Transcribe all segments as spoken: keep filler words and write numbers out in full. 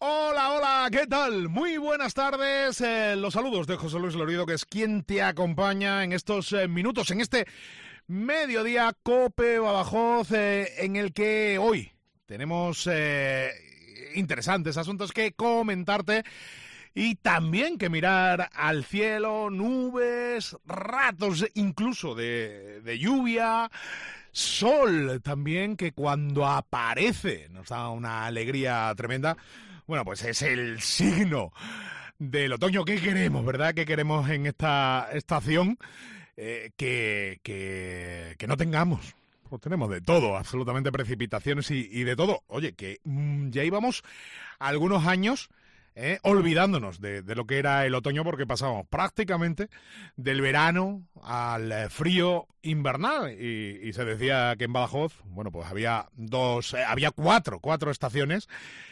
Hola, hola, ¿qué tal? Muy buenas tardes. Eh, los saludos de José Luis Lorido, que es quien te acompaña en estos eh, minutos, en este mediodía COPE Badajoz, eh, en el que hoy tenemos eh, interesantes asuntos que comentarte y también que mirar al cielo, nubes, ratos incluso de, de lluvia, sol también, que cuando aparece nos da una alegría tremenda. Bueno, pues es el signo del otoño. ¿Qué queremos, verdad? ¿Qué queremos en esta estación? Eh, que, que, que no tengamos. Pues tenemos de todo, absolutamente precipitaciones y, y de todo. Oye, que mmm, ya íbamos algunos años eh, olvidándonos de, de lo que era el otoño, porque pasábamos prácticamente del verano al frío invernal. Y, y se decía que en Badajoz, bueno, pues había dos, eh, había cuatro, cuatro estaciones.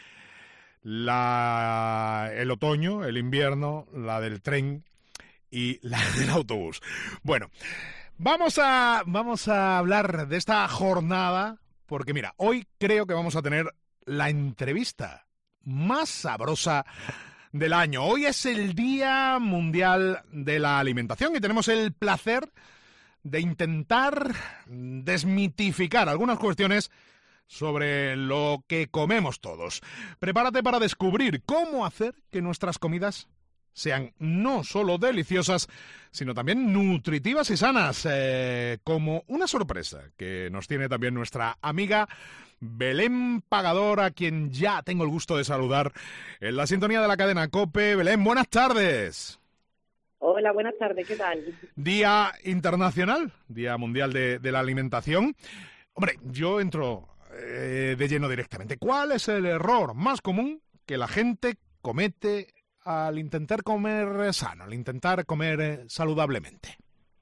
La, el otoño, el invierno, la del tren y la del autobús. Bueno, vamos a, vamos a hablar de esta jornada, porque mira, hoy creo que vamos a tener la entrevista más sabrosa del año. Hoy es el Día Mundial de la Alimentación y tenemos el placer de intentar desmitificar algunas cuestiones sobre lo que comemos todos. Prepárate para descubrir cómo hacer que nuestras comidas sean no solo deliciosas, sino también nutritivas y sanas, eh, como una sorpresa que nos tiene también nuestra amiga Belén Pagador, a quien ya tengo el gusto de saludar en la sintonía de la cadena COPE. Belén, buenas tardes. Hola, buenas tardes, ¿qué tal? Día Internacional, Día Mundial de, de la Alimentación. Hombre, yo entro eh, de lleno directamente. ¿Cuál es el error más común que la gente comete al intentar comer sano, al intentar comer saludablemente?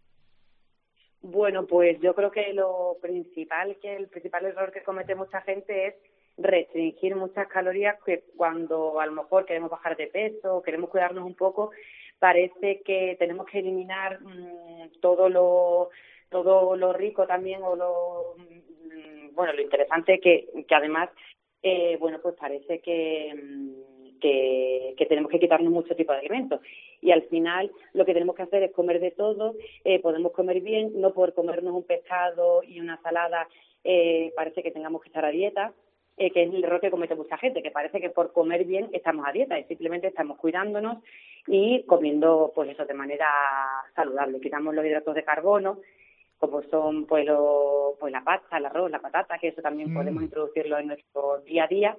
Bueno, pues yo creo que lo principal, que el principal error que comete mucha gente es restringir muchas calorías, que cuando a lo mejor queremos bajar de peso, queremos cuidarnos un poco, parece que tenemos que eliminar mmm, todo lo todo lo rico también, o lo mmm, bueno, lo interesante que, que además, eh, bueno, pues parece que mmm, Que, que tenemos que quitarnos mucho tipo de alimentos. Y al final lo que tenemos que hacer es comer de todo, eh, podemos comer bien, no por comernos un pescado y una ensalada eh, parece que tengamos que estar a dieta, eh, que es el error que comete mucha gente, que parece que por comer bien estamos a dieta y simplemente estamos cuidándonos y comiendo pues eso de manera saludable. Quitamos los hidratos de carbono, como son pues, lo, pues la pasta, el arroz, la patata, que eso también mm. podemos introducirlo en nuestro día a día.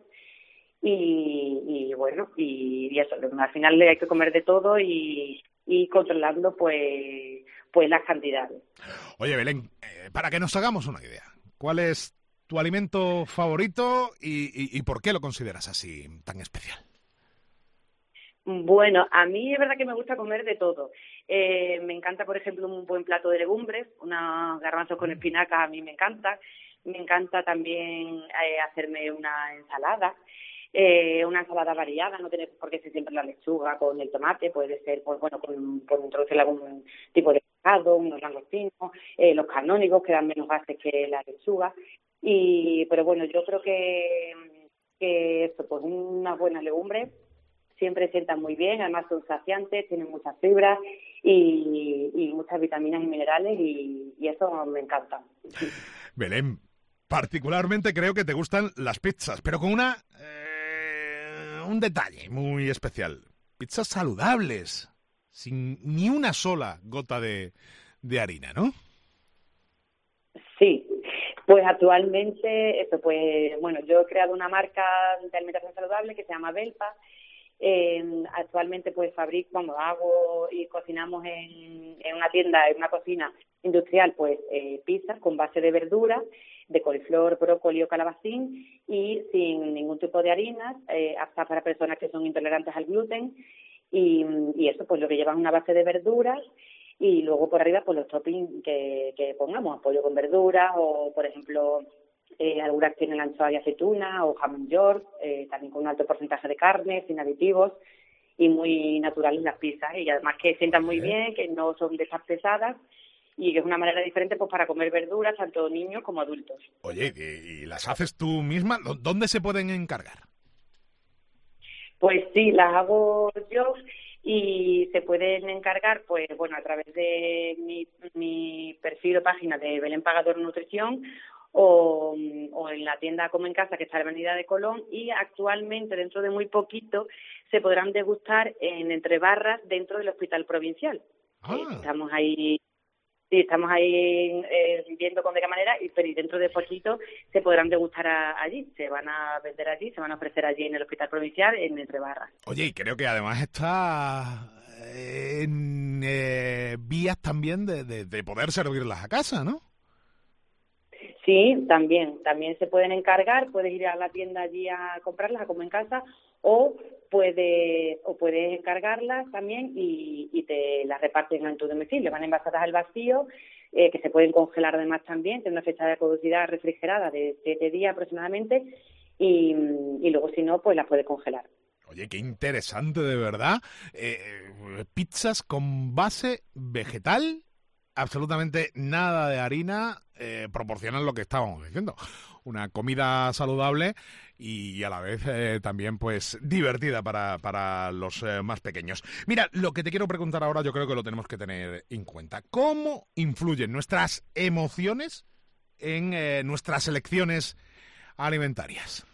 Y, y bueno, y, y eso, al final hay que comer de todo y, y controlando pues pues las cantidades. Oye, Belén, eh, para que nos hagamos una idea, ¿cuál es tu alimento favorito y, y, y por qué lo consideras así tan especial? Bueno, a mí es verdad que me gusta comer de todo. Eh, me encanta, por ejemplo, un buen plato de legumbres, unos garbanzos con espinacas a mí me encanta. Me encanta también eh, hacerme una ensalada. Eh, una ensalada variada, no tiene por qué ser siempre la lechuga con el tomate, puede ser, pues bueno, con, con introducir algún tipo de pescado, unos langostinos, eh, los canónigos que dan menos gases que la lechuga, y pero bueno, yo creo que, que esto, pues unas buenas legumbres siempre sientan muy bien, además son saciantes, tienen muchas fibras y, y muchas vitaminas y minerales y, y eso me encanta. Belén, particularmente creo que te gustan las pizzas, pero con una... Eh... un detalle muy especial. Pizzas saludables, sin ni una sola gota de, de harina, ¿no? Sí, pues actualmente, esto, pues bueno, yo he creado una marca de alimentación saludable que se llama Belpa. Eh, actualmente pues fabrico, vamos, hago y cocinamos en, en una tienda, en una cocina industrial, pues eh, pizzas con base de verduras, de coliflor, brócoli o calabacín y sin ningún tipo de harinas, eh, aptas para personas que son intolerantes al gluten y, y eso pues lo que llevan una base de verduras y luego por arriba pues los toppings que, que pongamos, pollo con verduras o por ejemplo eh, algunas tienen anchoa y aceituna o jamón york, eh, también con un alto porcentaje de carne, sin aditivos y muy naturales las pizzas y además que sientan muy bien, que no son de esas pesadas y que es una manera diferente pues para comer verduras tanto niños como adultos. Oye, ¿y las haces tú misma? ¿Dónde se pueden encargar? Pues sí, las hago yo y se pueden encargar, pues bueno, a través de mi, mi perfil o página de Belén Pagador Nutrición o, o en la tienda Como en Casa, que está en la Avenida de Colón, y actualmente, dentro de muy poquito, se podrán degustar en Entre Barras dentro del Hospital Provincial. Ah. Eh, estamos ahí... Sí, estamos ahí eh, viendo con de qué manera, y, pero y dentro de poquito se podrán degustar a, allí, se van a vender allí, se van a ofrecer allí en el Hospital Provincial, en Entre Barras. Oye, y creo que además está en eh, vías también de, de, de poder servirlas a casa, ¿no? Sí, también, también se pueden encargar, puedes ir a la tienda allí a comprarlas, a Como en Casa, o puedes, o puedes encargarlas también y, y te las reparten en tu domicilio. Van envasadas al vacío, eh, que se pueden congelar además también, tiene una fecha de caducidad refrigerada de siete días aproximadamente, y, y luego si no, pues las puedes congelar. Oye, qué interesante, de verdad. Eh, pizzas con base vegetal, absolutamente nada de harina, eh, proporcionan lo que estábamos diciendo. Una comida saludable y a la vez eh, también pues divertida para, para los eh, más pequeños. Mira, lo que te quiero preguntar ahora yo creo que lo tenemos que tener en cuenta. ¿Cómo influyen nuestras emociones en eh, nuestras elecciones alimentarias?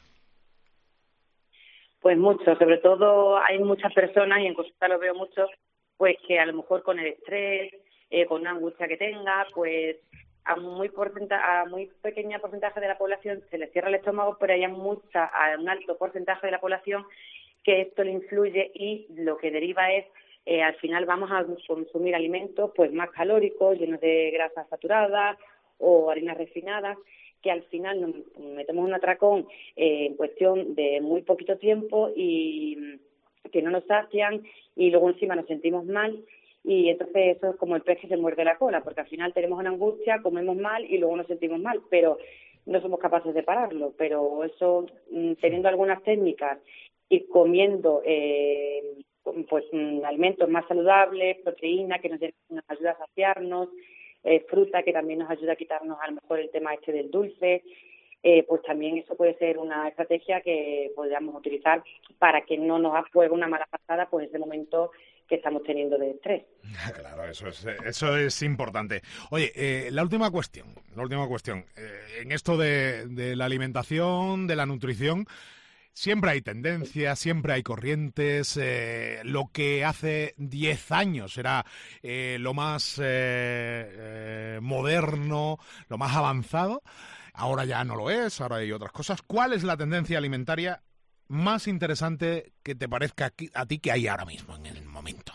Pues mucho, sobre todo hay muchas personas, y en consulta lo veo mucho, pues que a lo mejor con el estrés, eh, con una angustia que tenga, pues a muy porcenta- a muy pequeña porcentaje de la población se le cierra el estómago, pero hay mucha, a un alto porcentaje de la población que esto le influye, y lo que deriva es, eh, al final vamos a consumir alimentos pues más calóricos, llenos de grasas saturadas o harinas refinadas, que al final nos metemos un atracón eh, en cuestión de muy poquito tiempo y que no nos sacian, y luego encima nos sentimos mal. Y entonces eso es como el pez que se muerde la cola, porque al final tenemos una angustia, comemos mal y luego nos sentimos mal, pero no somos capaces de pararlo. Pero eso, teniendo algunas técnicas y comiendo eh, pues alimentos más saludables, proteína que nos, nos ayuda a saciarnos, eh, fruta que también nos ayuda a quitarnos a lo mejor el tema este del dulce, eh, pues también eso puede ser una estrategia que podríamos utilizar para que no nos juegue una mala pasada pues ese momento que estamos teniendo de estrés. Claro, eso es, eso es importante. Oye, eh, la última cuestión, la última cuestión. Eh, en esto de, de la alimentación, de la nutrición, siempre hay tendencias, siempre hay corrientes. Eh, lo que hace diez años era eh, lo más eh, eh, moderno, lo más avanzado. Ahora ya no lo es, ahora hay otras cosas. ¿Cuál es la tendencia alimentaria más interesante que te parezca a ti que hay ahora mismo, en el momento?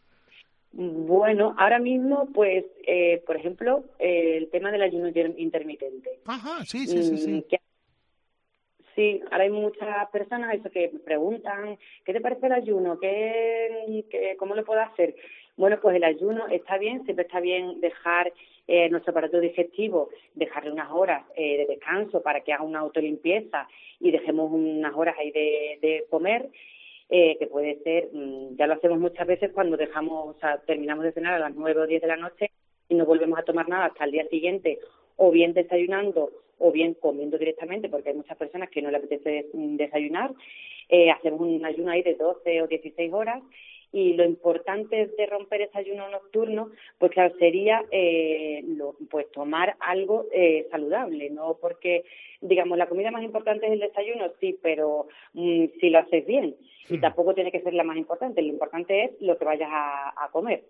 Bueno, ahora mismo, pues, eh, por ejemplo, eh, el tema del ayuno intermitente. Ajá, sí, sí, sí, sí. Que, sí, ahora hay muchas personas eso que preguntan, ¿qué te parece el ayuno? ¿Qué, qué, ¿Cómo lo puedo hacer? Bueno, pues el ayuno está bien, siempre está bien dejar eh, nuestro aparato digestivo, dejarle unas horas eh, de descanso para que haga una autolimpieza y dejemos unas horas ahí de, de comer, eh, que puede ser, ya lo hacemos muchas veces cuando dejamos, o sea, terminamos de cenar a las nueve o diez de la noche y no volvemos a tomar nada hasta el día siguiente, o bien desayunando o bien comiendo directamente, porque hay muchas personas que no les apetece desayunar. Eh, hacemos un ayuno ahí de doce o dieciséis horas. Y lo importante de romper ese ayuno nocturno, pues claro, sería eh, lo, pues tomar algo eh, saludable, no porque, digamos, la comida más importante es el desayuno, sí, pero mmm, si lo haces bien, y tampoco tiene que ser la más importante, lo importante es lo que vayas a, a comer.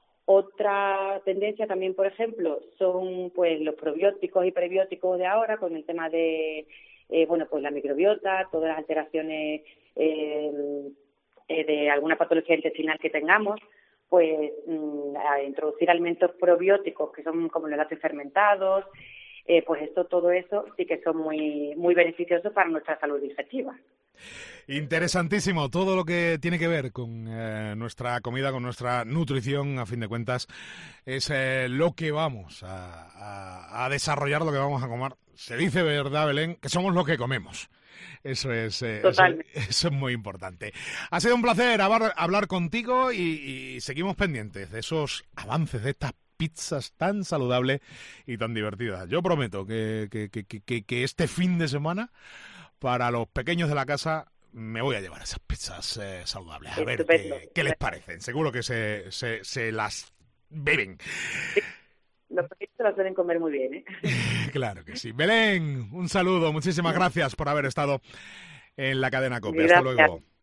Otra tendencia también, por ejemplo, son pues los probióticos y prebióticos de ahora, con el tema de, eh, bueno, pues la microbiota, todas las alteraciones eh, de alguna patología intestinal que tengamos, pues mmm, a introducir alimentos probióticos que son como los lácteos fermentados, eh, pues esto, todo eso sí que son muy muy beneficiosos para nuestra salud digestiva. Interesantísimo todo lo que tiene que ver con eh, nuestra comida, con nuestra nutrición, a fin de cuentas, es eh, lo que vamos a, a, a desarrollar, lo que vamos a comer. Se dice, ¿verdad, Belén?, que somos lo que comemos. Eso es, eh, eso, eso es muy importante. Ha sido un placer hablar, hablar contigo y, y seguimos pendientes de esos avances, de estas pizzas tan saludables y tan divertidas. Yo prometo que, que, que, que, que este fin de semana, para los pequeños de la casa, me voy a llevar esas pizzas eh, saludables. A ver Estupendo. qué, qué les parecen. Seguro que se, se, se las beben. Sí. Los pequeños se las suelen comer muy bien, ¿eh? Claro que sí. Belén, un saludo. Muchísimas gracias por haber estado en la cadena COPE. Gracias. Hasta luego.